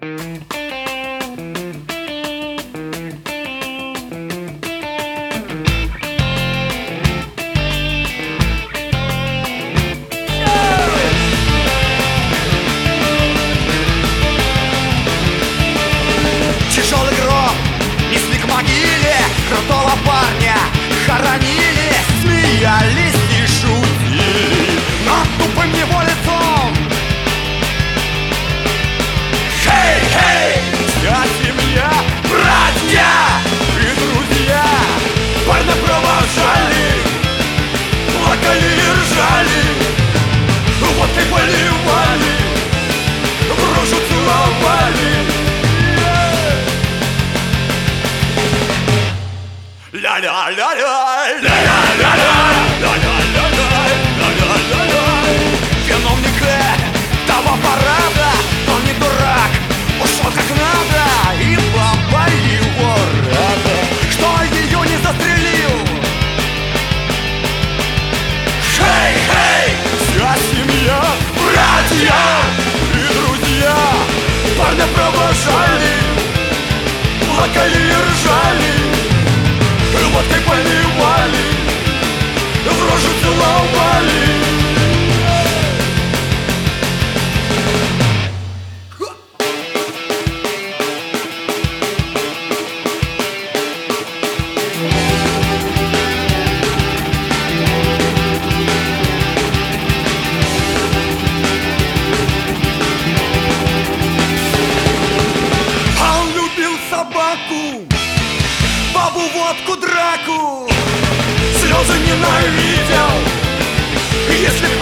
Тяжелый гроб несли к могиле крутого парня, хоронили, смеялись и шутили над тупым его лицом. Хей, вся семья, братья и друзья парня провожали, плакали и ржали, водкой поливали, в рожу целовали. Виновник того парада, но не дурак, ушел как надо, и баба его рада, что ее не застрелил. Хей, вся семья, братья и друзья парня провожали, плакали и ржали, водкой поливали, в рожу целовали. А он любил собаку, бабу, водку, драку, слезы ненавидел. Если